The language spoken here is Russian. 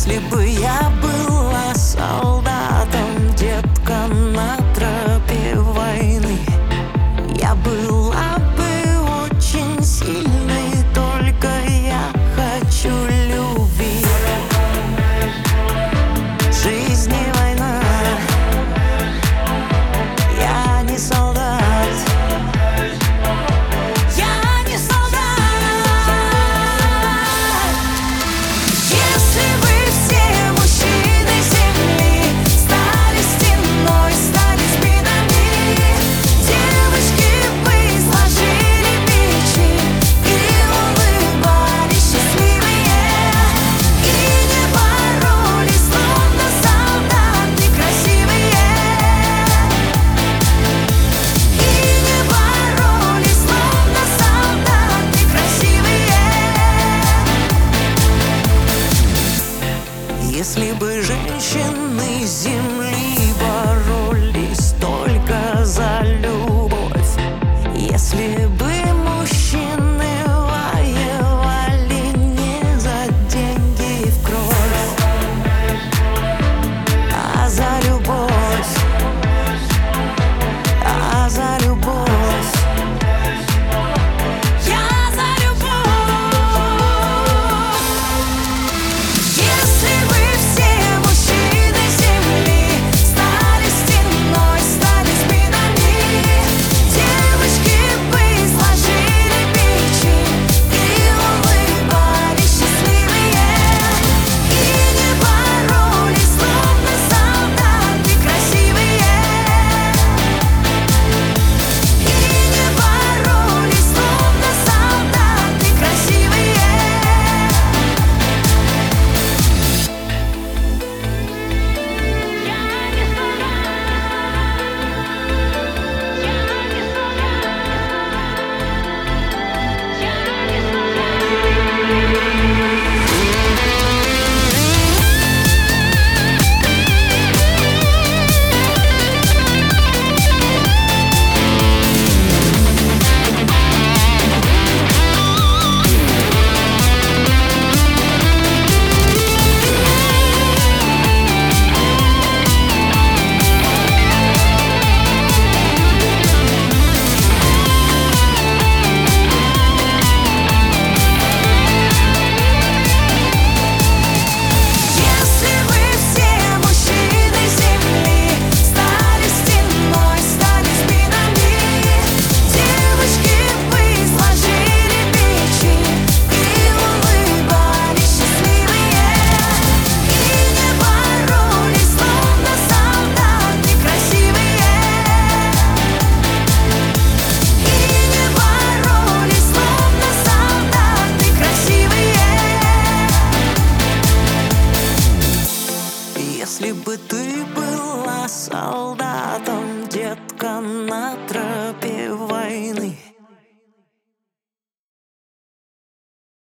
Если бы я была солдатом, детка, на тропе войны, я была бы очень сильной, только я хочу любви. Жизнь не война, я не солдат. Если бы женщины земли боролись только за любовь, если бы мужчины воевали не за деньги и в кровь, а за любовь, а за любовь. Если бы ты была солдатом, детка, на тропе войны,